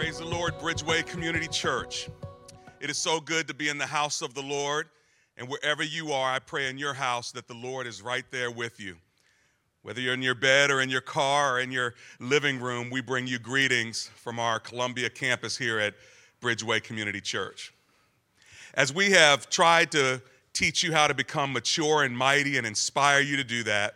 Praise the Lord, Bridgeway Community Church. It is so good to be in the house of the Lord, and wherever you are, I pray in your house that the Lord is right there with you. Whether you're in your bed or in your car or in your living room, we bring you greetings from our Columbia campus here at Bridgeway Community Church. As we have tried to teach you how to become mature and mighty and inspire you to do that,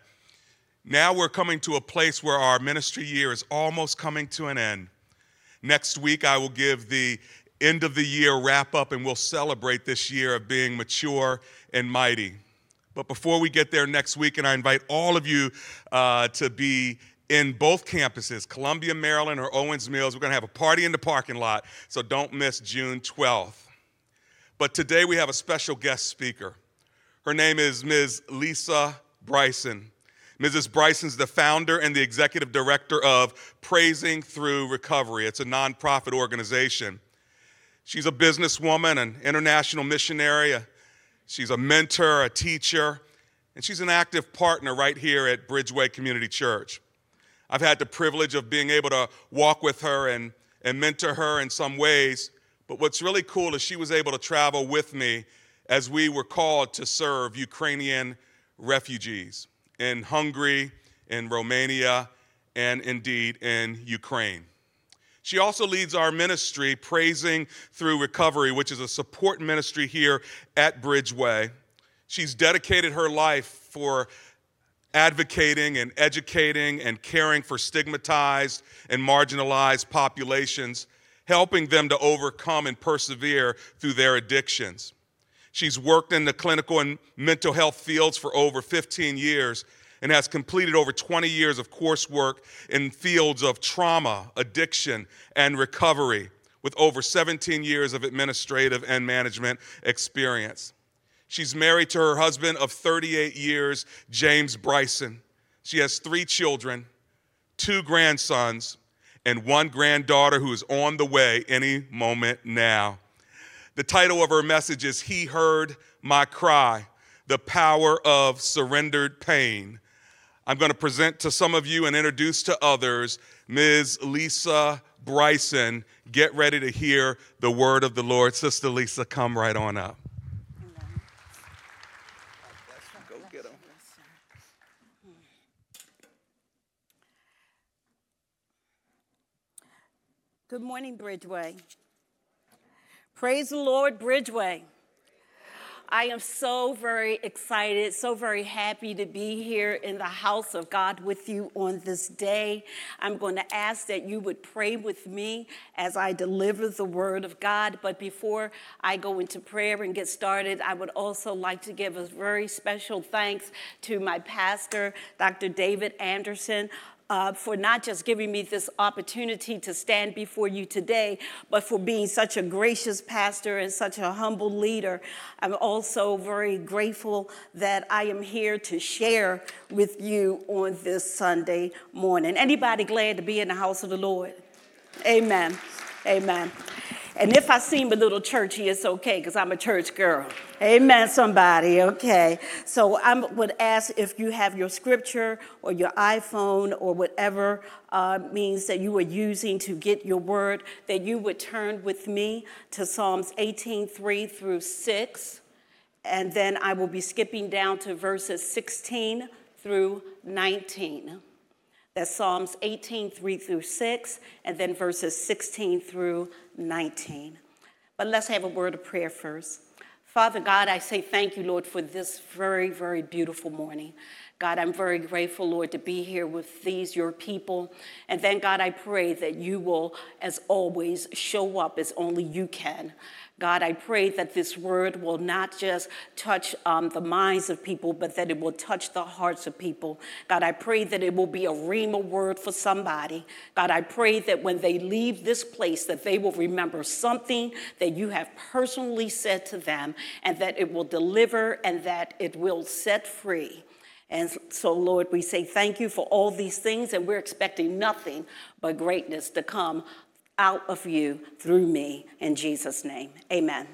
now we're coming to a place where our ministry year is almost coming to an end. Next week, I will give the end of the year wrap up, and we'll celebrate this year of being mature and mighty. But before we get there next week, and I invite all of you to be in both campuses, Columbia, Maryland, or Owens Mills, we're going to have a party in the parking lot, so don't miss June 12th. But today we have a special guest speaker. Her name is Ms. Lisa Bryson. Mrs. Bryson's the founder and the executive director of Praising Through Recovery. It's a nonprofit organization. She's a businesswoman, an international missionary. She's a mentor, a teacher, and she's an active partner right here at Bridgeway Community Church. I've had the privilege of being able to walk with her and mentor her in some ways, but what's really cool is she was able to travel with me as we were called to serve Ukrainian refugees in Hungary, in Romania, and indeed in Ukraine. She also leads our ministry, Praising Through Recovery, which is a support ministry here at Bridgeway. She's dedicated her life for advocating and educating and caring for stigmatized and marginalized populations, helping them to overcome and persevere through their addictions. She's worked in the clinical and mental health fields for over 15 years and has completed over 20 years of coursework in fields of trauma, addiction, and recovery, with over 17 years of administrative and management experience. She's married to her husband of 38 years, James Bryson. She has 3 children, 2 grandsons, and 1 granddaughter who is on the way any moment now. The title of her message is He Heard My Cry, the Power of Surrendered Pain. I'm going to present to some of you and introduce to others Ms. Lisa Bryson. Get ready to hear the word of the Lord. Sister Lisa, come right on up. Go get them. Good morning, Bridgeway. Praise the Lord, Bridgeway. I am so very excited, so very happy to be here in the house of God with you on this day. I'm going to ask that you would pray with me as I deliver the word of God. But before I go into prayer and get started, I would also like to give a very special thanks to my pastor, Dr. David Anderson, for not just giving me this opportunity to stand before you today, but for being such a gracious pastor and such a humble leader. I'm also very grateful that I am here to share with you on this Sunday morning. Anybody glad to be in the house of the Lord? Amen. Amen. And if I seem a little churchy, it's okay, because I'm a church girl. Amen, somebody, okay. So I would ask if you have your scripture or your iPhone or whatever means that you are using to get your word, that you would turn with me to Psalms 18:3 through 6. And then I will be skipping down to verses 16 through 19. That's Psalms 18:3 through 6, and then verses 16 through 19. But let's have a word of prayer first. Father God, I say thank you, Lord, for this very, very beautiful morning. God, I'm very grateful, Lord, to be here with these, your people. And then, God, I pray that you will, as always, show up as only you can. God, I pray that this word will not just touch the minds of people, but that it will touch the hearts of people. God, I pray that it will be a rhema word for somebody. God, I pray that when they leave this place, that they will remember something that you have personally said to them, and that it will deliver and that it will set free. And so, Lord, we say thank you for all these things, and we're expecting nothing but greatness to come out of you through me, in Jesus' name. Amen.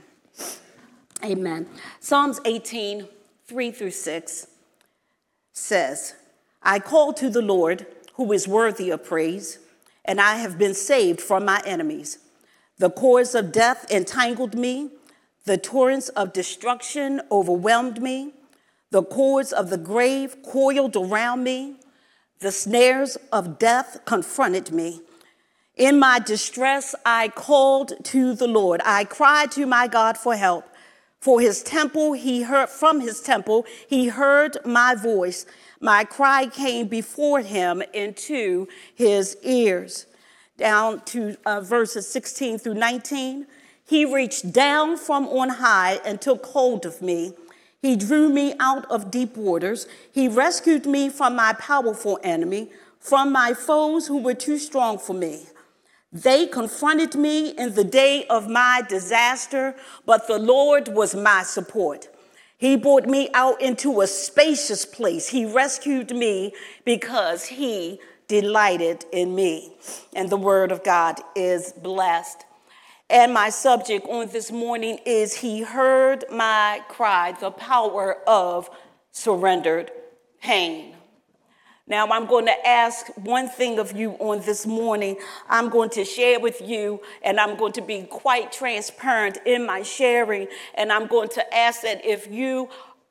Amen. Psalms 18:3 through 6 says, I call to the Lord, who is worthy of praise, and I have been saved from my enemies. The cords of death entangled me. The torrents of destruction overwhelmed me. The cords of the grave coiled around me. The snares of death confronted me. In my distress, I called to the Lord. I cried to my God for help. From his temple, he heard my voice. My cry came before him into his ears. Down to verses 16 through 19. He reached down from on high and took hold of me. He drew me out of deep waters. He rescued me from my powerful enemy, from my foes who were too strong for me. They confronted me in the day of my disaster, but the Lord was my support. He brought me out into a spacious place. He rescued me because he delighted in me. And the word of God is blessed. And my subject on this morning is He heard my cry, the power of surrendered pain. Now, I'm going to ask one thing of you on this morning. I'm going to share with you, and I'm going to be quite transparent in my sharing, and I'm going to ask that if you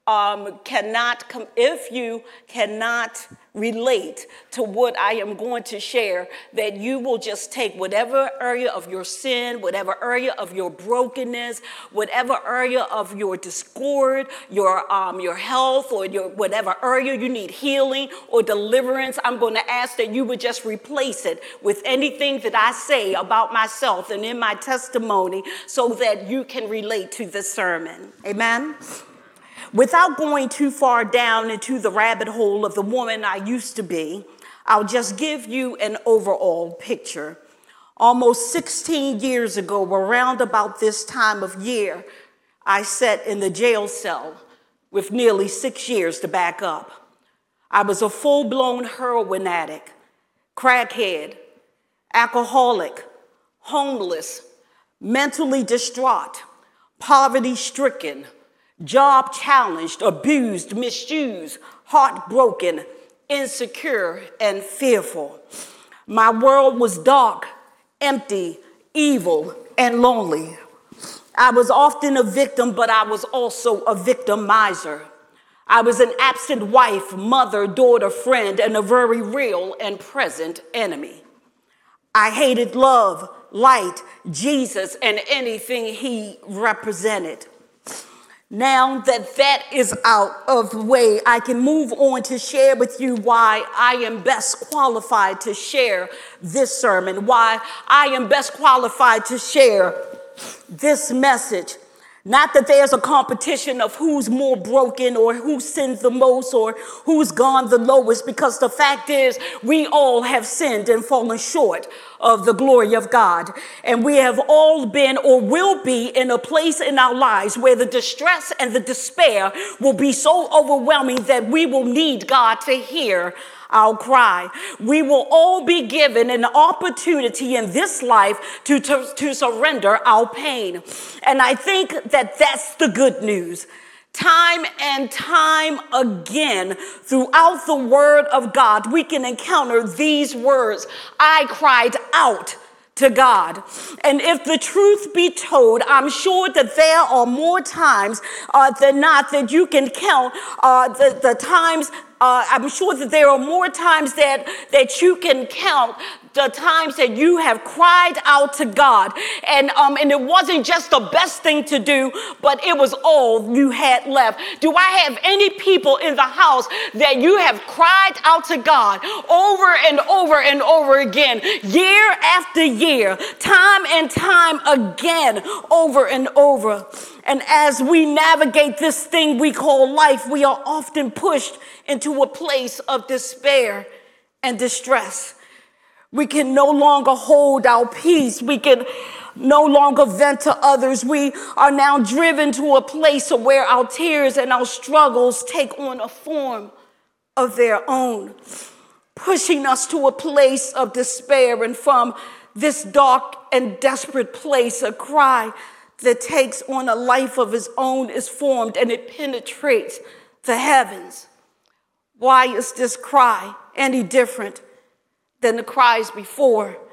cannot relate to what I am going to share, that you will just take whatever area of your sin, whatever area of your brokenness, whatever area of your discord, your health, or your whatever area you need healing or deliverance. I'm going to ask that you would just replace it with anything that I say about myself and in my testimony, so that you can relate to this sermon. Amen. Without going too far down into the rabbit hole of the woman I used to be, I'll just give you an overall picture. Almost 16 years ago, around about this time of year, I sat in the jail cell with nearly 6 years to back up. I was a full-blown heroin addict, crackhead, alcoholic, homeless, mentally distraught, poverty-stricken, job challenged, abused, misused, heartbroken, insecure, and fearful. My world was dark, empty, evil, and lonely. I was often a victim, but I was also a victimizer. I was an absent wife, mother, daughter, friend, and a very real and present enemy. I hated love, light, Jesus, and anything he represented. Now that that is out of the way, I can move on to share with you why I am best qualified to share this sermon, why I am best qualified to share this message. Not that there's a competition of who's more broken or who sinned the most or who's gone the lowest, because the fact is we all have sinned and fallen short of the glory of God. And we have all been or will be in a place in our lives where the distress and the despair will be so overwhelming that we will need God to hear our cry. We will all be given an opportunity in this life to surrender our pain. And I think that that's the good news. Time and time again, throughout the word of God, we can encounter these words. I cried out to God. And if the truth be told, I'm sure that there are more times than not that you can count the times. I'm sure that there are more times that you can count the times that you have cried out to God. And it wasn't just the best thing to do, but it was all you had left. Do I have any people in the house that you have cried out to God over and over and over again, year after year, time and time again, over and over? And as we navigate this thing we call life, we are often pushed into a place of despair and distress. We can no longer hold our peace. We can no longer vent to others. We are now driven to a place where our tears and our struggles take on a form of their own, pushing us to a place of despair. And from this dark and desperate place, a cry that takes on a life of its own is formed, and it penetrates the heavens. Why is this cry any different than the cries before?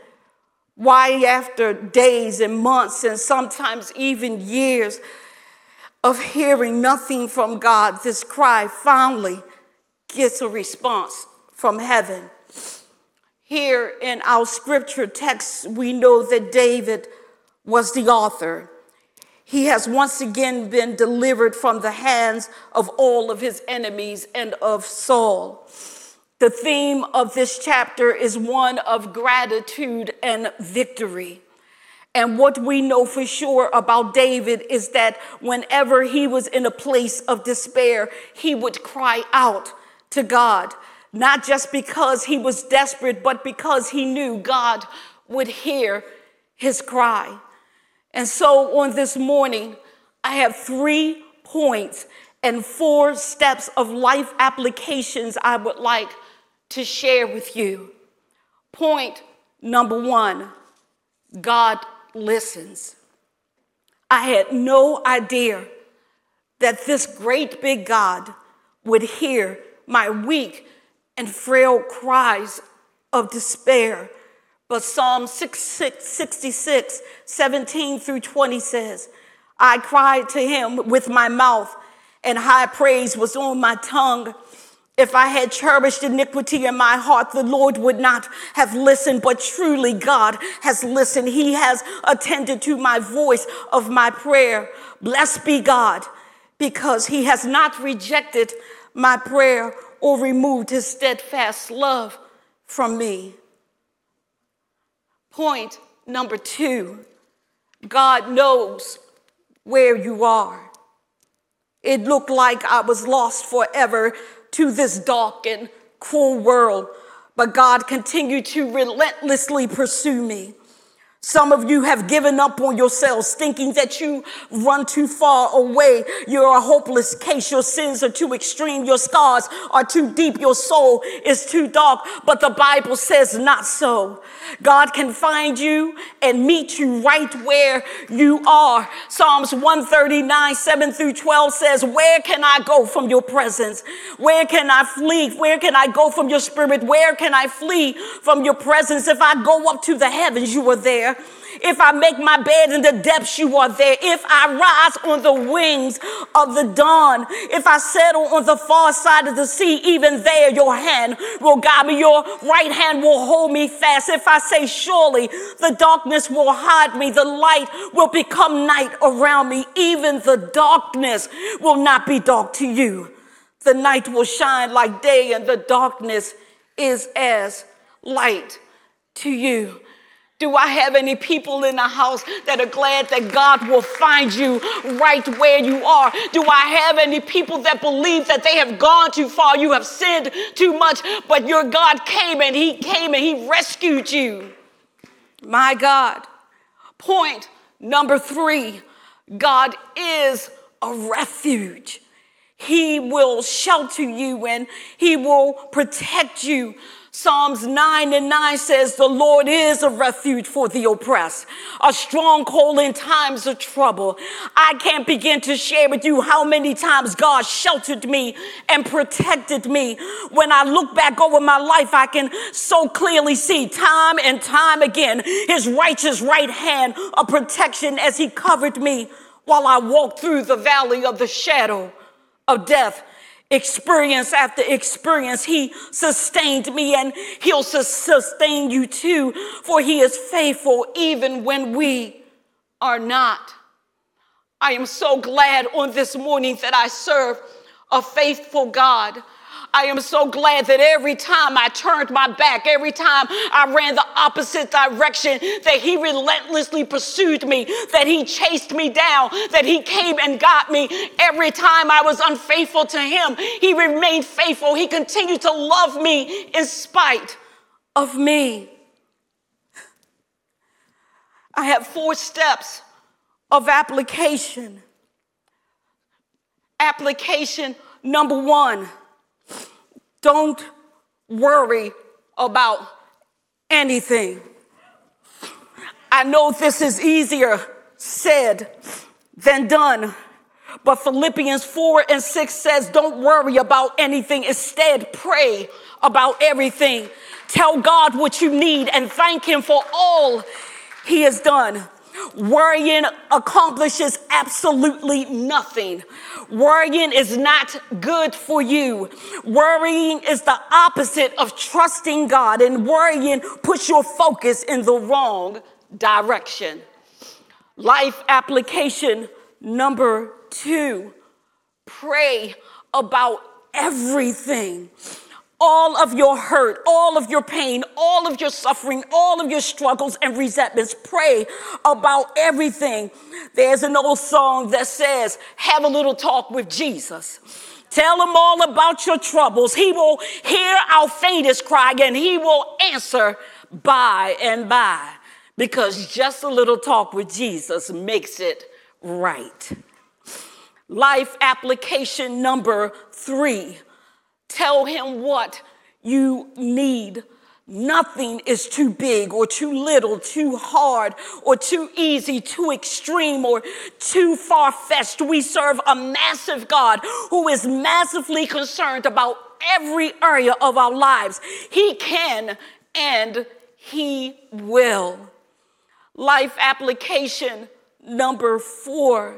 Why, after days and months and sometimes even years of hearing nothing from God, this cry finally gets a response from heaven. Here in our scripture text, we know that David was the author. He has once again been delivered from the hands of all of his enemies and of Saul. The theme of this chapter is one of gratitude and victory. And what we know for sure about David is that whenever he was in a place of despair, he would cry out to God, not just because he was desperate, but because he knew God would hear his cry. And so on this morning, I have 3 points and 4 steps of life applications I would like to share with you. Point number 1, God listens. I had no idea that this great big God would hear my weak and frail cries of despair. But Psalm 66, 17 through 20 says, I cried to him with my mouth, and high praise was on my tongue. If I had cherished iniquity in my heart, the Lord would not have listened, but truly God has listened. He has attended to my voice of my prayer. Blessed be God, because he has not rejected my prayer or removed his steadfast love from me. Point number 2, God knows where you are. It looked like I was lost forever to this dark and cruel world, but God continued to relentlessly pursue me. Some of you have given up on yourselves, thinking that you run too far away. You're a hopeless case. Your sins are too extreme. Your scars are too deep. Your soul is too dark. But the Bible says not so. God can find you and meet you right where you are. Psalms 139, 7 through 12 says, where can I go from your presence? Where can I flee? Where can I go from your spirit? Where can I flee from your presence? If I go up to the heavens, you are there. If I make my bed in the depths, you are there. If I rise on the wings of the dawn, if I settle on the far side of the sea, even there your hand will guide me. Your right hand will hold me fast. If I say surely the darkness will hide me, the light will become night around me. Even the darkness will not be dark to you. The night will shine like day, and the darkness is as light to you. Do I have any people in the house that are glad that God will find you right where you are? Do I have any people that believe that they have gone too far? You have sinned too much, but your God came and he rescued you. My God. Point number 3, God is a refuge. He will shelter you and he will protect you. Psalms 9:9 says, the Lord is a refuge for the oppressed, a stronghold in times of trouble. I can't begin to share with you how many times God sheltered me and protected me. When I look back over my life, I can so clearly see time and time again his righteous right hand of protection as he covered me while I walked through the valley of the shadow of death. Experience after experience, he sustained me, and he'll sustain you too, for he is faithful even when we are not. I am so glad on this morning that I serve a faithful God. I am so glad that every time I turned my back, every time I ran the opposite direction, that he relentlessly pursued me, that he chased me down, that he came and got me. Every time I was unfaithful to him, he remained faithful. He continued to love me in spite of me. I have 4 steps of application. Application number 1. Don't worry about anything. I know this is easier said than done, But Philippians 4:6 says, don't worry about anything. Instead, pray about everything. Tell God what you need and thank him for all he has done. Worrying accomplishes absolutely nothing. Worrying is not good for you. Worrying is the opposite of trusting God, and worrying puts your focus in the wrong direction. Life application number 2, pray about everything. All of your hurt, all of your pain, all of your suffering, all of your struggles and resentments. Pray about everything. There's an old song that says, have a little talk with Jesus. Tell him all about your troubles. He will hear our faintest cry, and he will answer by and by. Because just a little talk with Jesus makes it right. Life application number 3. Tell him what you need. Nothing is too big or too little, too hard or too easy, too extreme or too far-fetched. We serve a massive God who is massively concerned about every area of our lives. He can and he will. Life application number 4.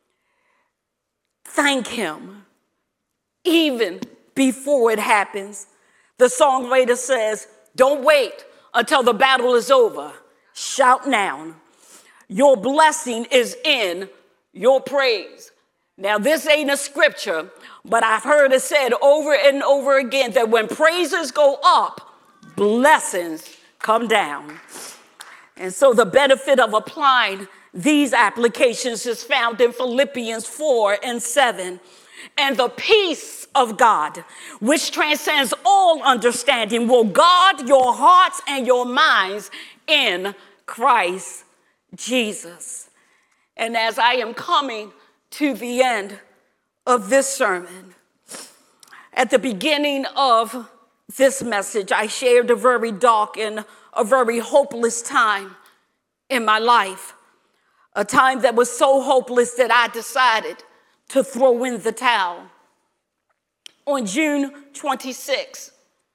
Thank him, even before it happens. The songwriter says, don't wait until the battle is over. Shout now. Your blessing is in your praise. Now, this ain't a scripture, but I've heard it said over and over again that when praises go up, blessings come down. And so the benefit of applying these applications is found in Philippians 4:7. And the peace of God, which transcends all understanding, will guard your hearts and your minds in Christ Jesus. And as I am coming to the end of this sermon, at the beginning of this message, I shared a very dark and a very hopeless time in my life, a time that was so hopeless that I decided to throw in the towel. On June 26,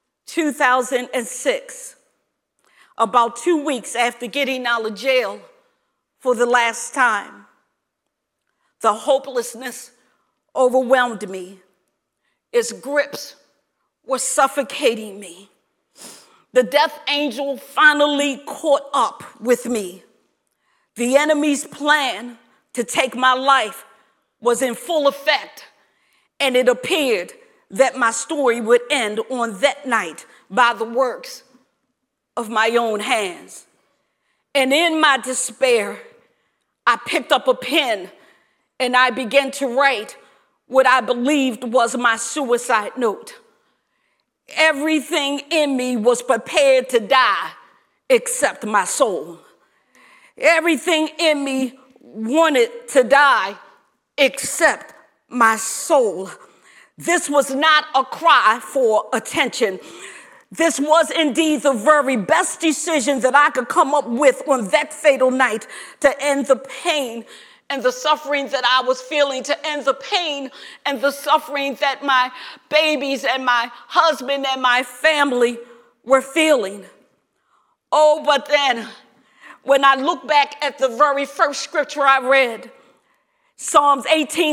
2006, about 2 weeks after getting out of jail for the last time, the hopelessness overwhelmed me. Its grips were suffocating me. The death angel finally caught up with me. The enemy's plan to take my life was in full effect, and it appeared that my story would end on that night by the works of my own hands. And in my despair, I picked up a pen and I began to write what I believed was my suicide note. Everything in me was prepared to die except my soul. Everything in me wanted to die except my soul. This was not a cry for attention. This was indeed the very best decision that I could come up with on that fatal night to end the pain and the suffering that I was feeling, to end the pain and the suffering that my babies and my husband and my family were feeling. Oh, but then when I look back at the very first scripture I read, Psalms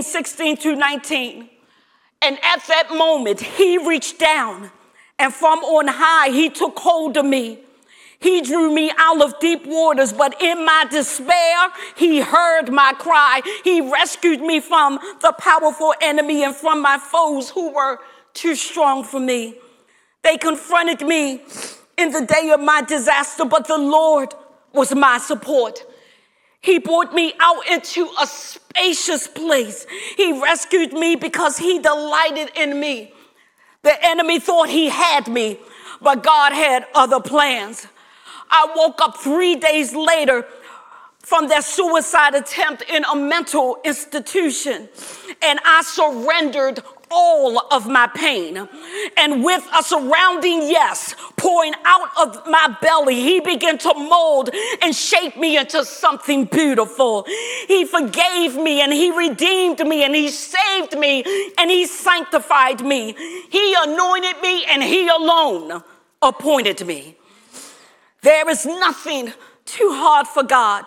18:16-19, and at that moment, he reached down, and from on high, he took hold of me. He drew me out of deep waters, but in my despair, he heard my cry. He rescued me from the powerful enemy and from my foes who were too strong for me. They confronted me in the day of my disaster, but the Lord was my support. He brought me out into a spacious place. He rescued me because he delighted in me. The enemy thought he had me, but God had other plans. I woke up 3 days later from that suicide attempt in a mental institution, and I surrendered all of my pain. And with a surrounding yes pouring out of my belly, he began to mold and shape me into something beautiful. He forgave me and he redeemed me and he saved me and he sanctified me. He anointed me and he alone appointed me. There is nothing too hard for God.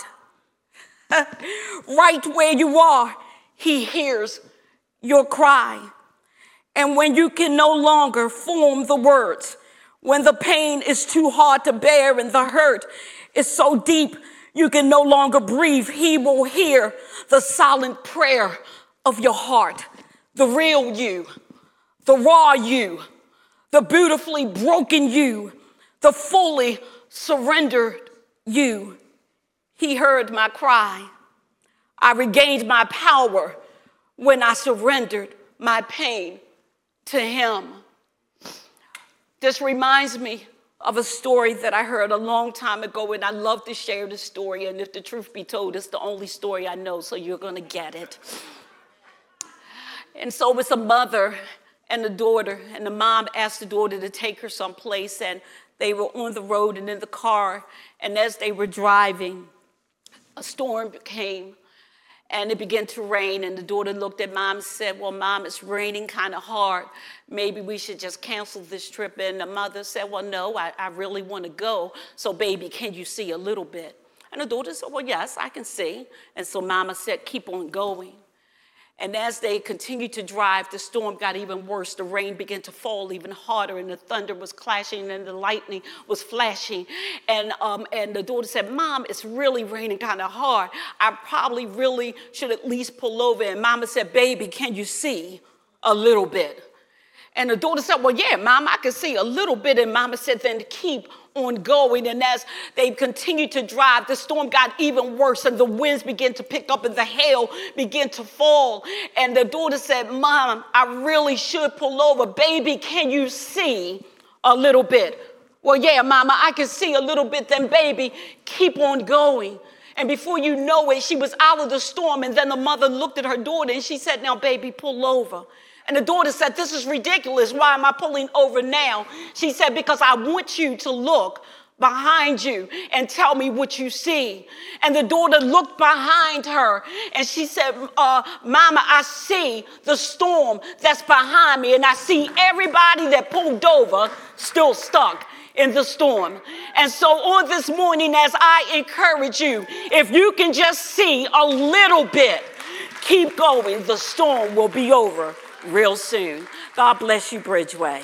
Right where you are, he hears your cry. And when you can no longer form the words, when the pain is too hard to bear and the hurt is so deep you can no longer breathe, he will hear the silent prayer of your heart, the real you, the raw you, the beautifully broken you, the fully surrendered you. He heard my cry. I regained my power when I surrendered my pain to him. This reminds me of a story that I heard a long time ago, and I love to share the story. And if the truth be told, it's the only story I know, so you're going to get it. And so it's a mother and a daughter, and the mom asked the daughter to take her someplace, and they were on the road and in the car, and as they were driving, a storm came, and it began to rain, and the daughter looked at mom and said, well, mom, it's raining kind of hard. Maybe we should just cancel this trip. And the mother said, well, no, I really want to go. So, baby, can you see a little bit? And the daughter said, well, yes, I can see. And so mama said, keep on going. And as they continued to drive, the storm got even worse. The rain began to fall even harder, and the thunder was clashing, and the lightning was flashing. And the daughter said, Mom, it's really raining kind of hard. I probably really should at least pull over. And Mama said, baby, can you see a little bit? And the daughter said, well, yeah, Mom, I can see a little bit. And Mama said, then keep on going. And as they continued to drive, the storm got even worse, and the winds began to pick up, and the hail began to fall. And the daughter said, Mom, I really should pull over. Baby, can you see a little bit? Well, yeah, Mama, I can see a little bit. Then, baby, keep on going. And before you know it, she was out of the storm. And then the mother looked at her daughter, and she said, now, baby, pull over. And the daughter said, this is ridiculous. Why am I pulling over now? She said, because I want you to look behind you and tell me what you see. And the daughter looked behind her, and she said, Mama, I see the storm that's behind me, and I see everybody that pulled over still stuck in the storm. And so on this morning, as I encourage you, if you can just see a little bit, keep going. The storm will be over real soon. God bless you, Bridgeway.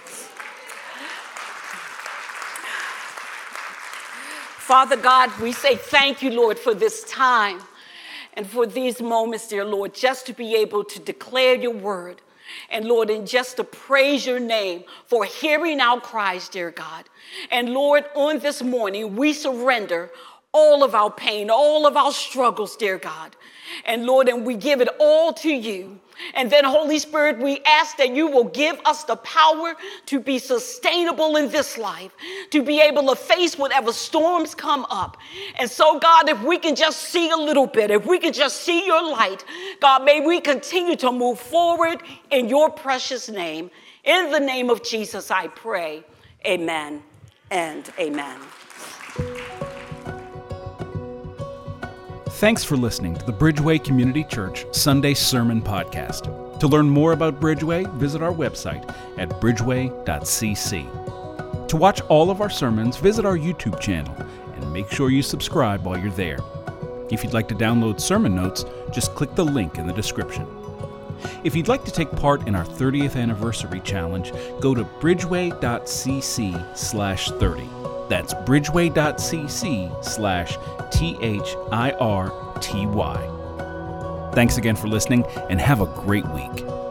Father God, we say thank you, Lord, for this time and for these moments, dear Lord, just to be able to declare your word. And Lord, and just to praise your name for hearing our cries, dear God. And Lord, on this morning, we surrender all of our pain, all of our struggles, dear God. And Lord, and we give it all to you. And then, Holy Spirit, we ask that you will give us the power to be sustainable in this life, to be able to face whatever storms come up. And so, God, if we can just see a little bit, if we can just see your light, God, may we continue to move forward in your precious name. In the name of Jesus, I pray. Amen and amen. Thanks for listening to the Bridgeway Community Church Sunday Sermon Podcast. To learn more about Bridgeway, visit our website at bridgeway.cc. To watch all of our sermons, visit our YouTube channel and make sure you subscribe while you're there. If you'd like to download sermon notes, just click the link in the description. If you'd like to take part in our 30th anniversary challenge, go to bridgeway.cc/30. That's bridgeway.cc/THIRTY. Thanks again for listening, and have a great week.